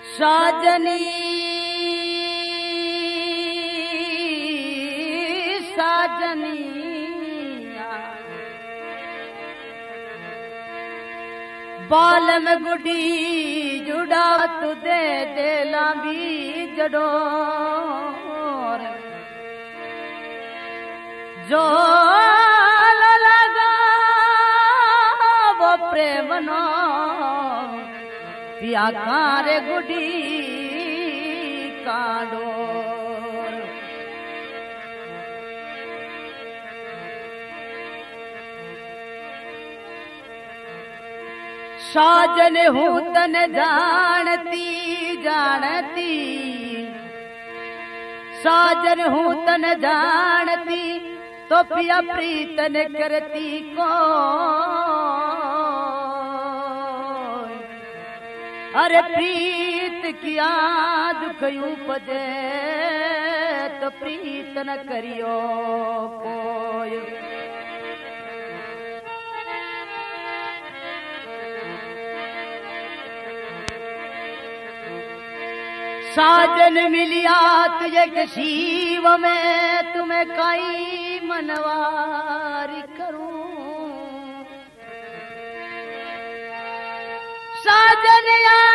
साजनी साजनी बाल में गुडी जुड़ा तू दे देला भी जड़ो जो लगा वो प्रेम नो पिया कारे गुडी काडो साजन हूँ तन जानती जानती साजन हूँ तन जानती तो पिया प्रीतन करती को अरे प्रीत किया दुख उपजे तो प्रीत न करियो कोई साजन मिलिया तुझे के शिव में तुम्हें कई मनवारी करूं साजन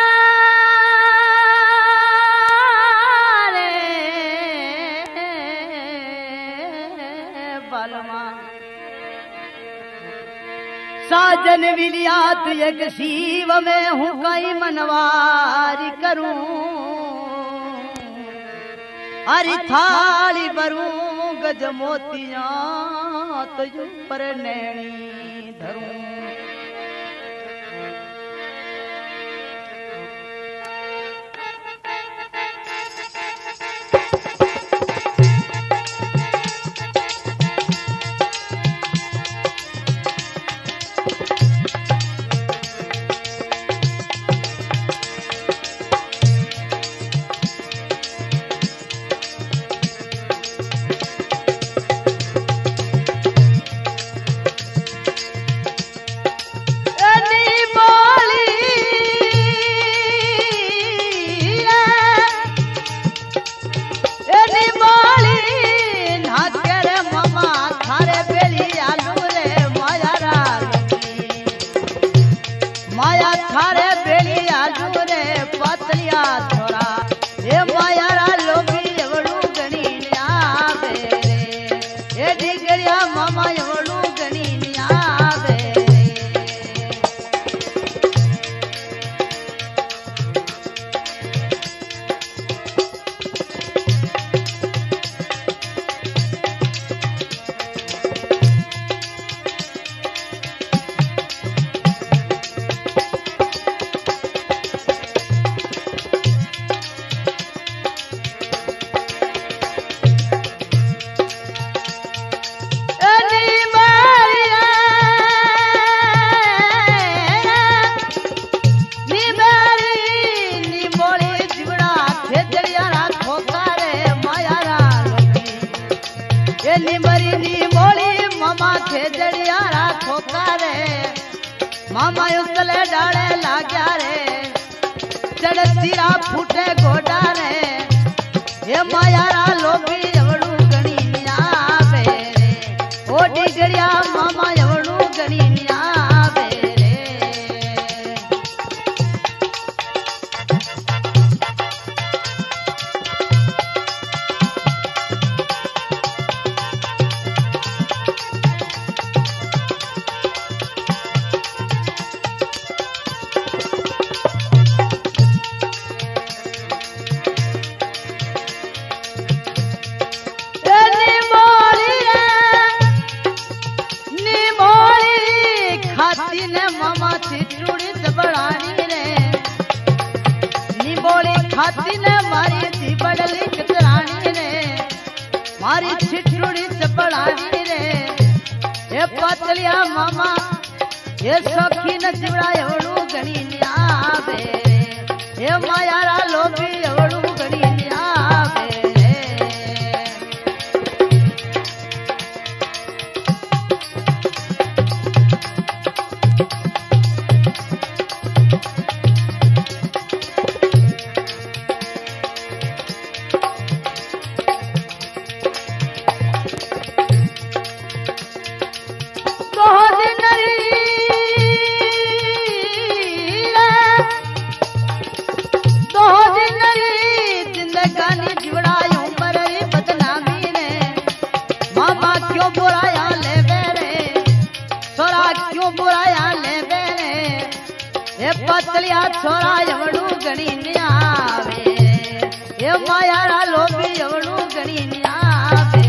यारे बलमा साजन मिलिया तुझे के शिव में हूँ कई मनवारी करूं अरे थाली भरूं गज मोतियां तुझ पर नैनी धरूं मामा उसले डाले लाग्या रे चढ़तीरा फूटे गोडा रे ये मायारा लोभी एवड़ू गणी नियावे रे ओ डिगरिया मामा एवड़ू गणी नियावे रे मारी छिटुड़ी चपड़ानी रे ये पतलिया मामा ये सखी न चिवड़ा एवड़ू गणी न्यावे ये मायारा लोभी एवड़ू गणी न्यावे छोरा एवड़ू गणी न आवे ये मायारा लोभी एवड़ू गणी न आवे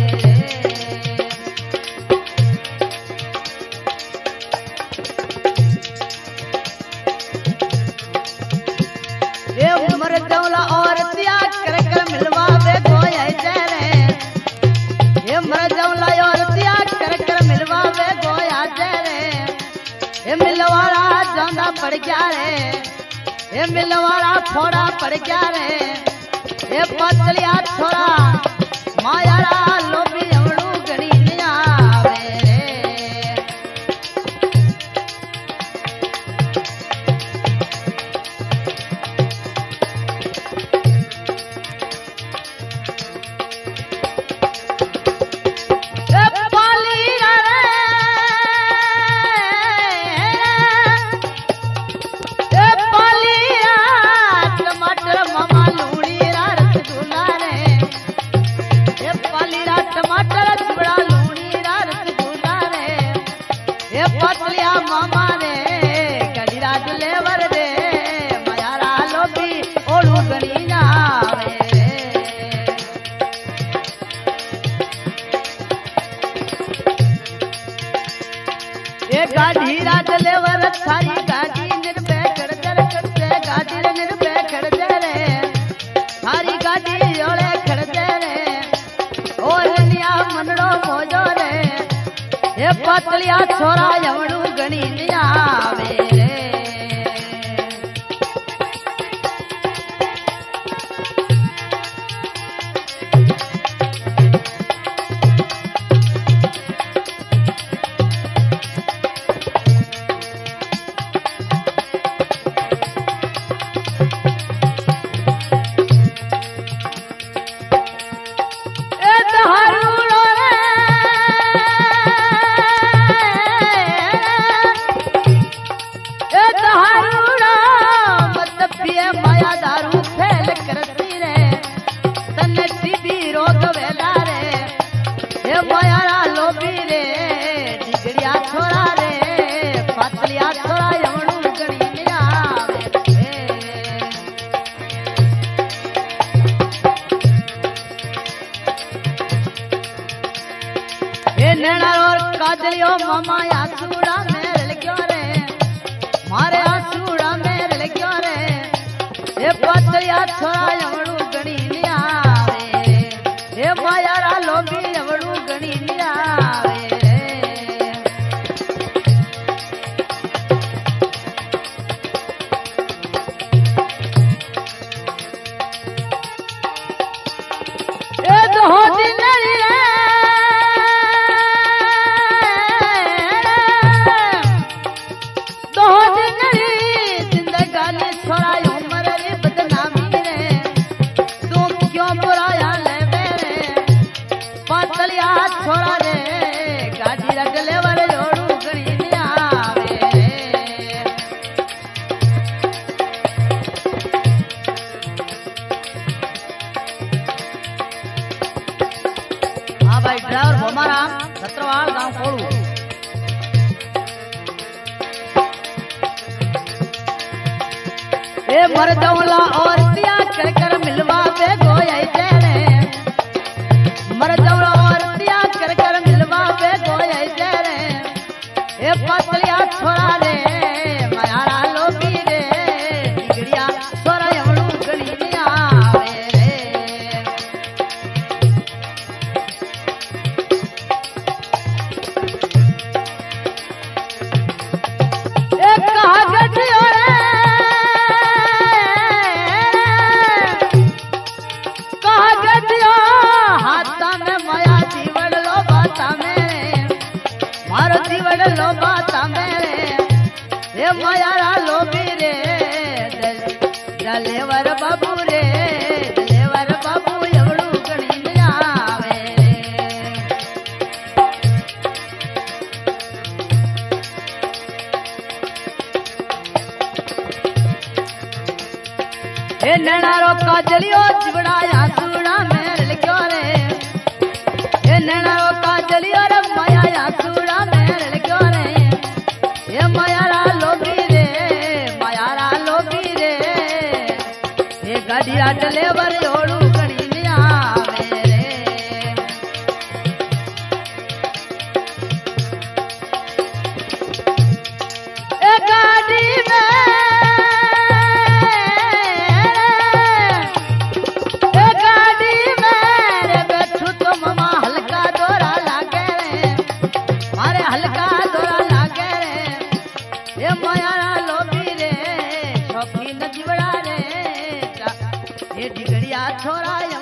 ये उमर जौला और त्याग कर मिलवा वे गोया जरे ये मर जौला और त्याग कर मिलवा वे गोया जरे ये मिलवाड़ा जांदा पड़ गया रे ये मिलवाड़ा फोड़ा पड़ गया रे ये पतलिया छोरा मायारा लोभी एवड़ू गणी न आवे मामा रे गलीरा लेवर दे मायारा लोभी ओड़ू गणी न आवे ये गाड़ी राज लेवर थारी गाड़ी निर्भय कर करते गाड़ी निर्भय कर रे थारी गाड़ी ओले खड़ रे और निया मनड़ो मोजो रे ये पतलिया छोरा एवड़ू गणी न आवे रे माया दारू फैल करती रे तन्ने टीबी रोग वेला रे हे मायारा लोभी रे डिगड़िया छोरा रे पतलिया छोरा एवड़ू गणी न आवे हे नैना और काजलियो मामा आसूड़ा मेरे क्यों रे मारे आसूड़ा मेरे क्यों रे ये पतलिया छोरा एवड़ू गणी न आवे ये मायारा लोभी एवड़ू गणी न आवे ये दो दिन रे दो दिन जिंदगानी छोरा पतलिया छोरा रे गाड़ी रख लेवर ओड़ू गणी न आवे हाँ भाई ड्राइवर भोमाराम सत्रवाल गांव कोड़ू ए मर जौला और त्याग कर मिलवा वे गोया जरे मर जौला और त्याग कर मिलवा वे गोया जरे ए पतलिया छोरा रे मायारा लोभी रे डिगड़िया छोरा एवड़ू गणी न आवे रे एक कहा गजियो रे हाथा में माया जीवड़ लो बाता मेरे मारो जीवड़ लो बाता मेरे ये मायारा लोभी रे डलेवर बाबू रे डलेवर बाबू एवड़ू गणी न आवे हे नैनारो काजलियो जीवड़ा आसूड़ा मेरे क्यों रे हे नैनारो काजलियो रे माया आसूड़ा मेरे क्यों रे ये मायारा लोभी रे गाड़ी ड्राइवर ओड़ू घणी न आवे रे ए गाड़ी में रे बैठू तो मामा हल्का दौरा लागे रे मारे हल्का दौरा लागे रे ए माया लोभी रे शौकीन जीवड़ा रे ये डिगड़िया छोरा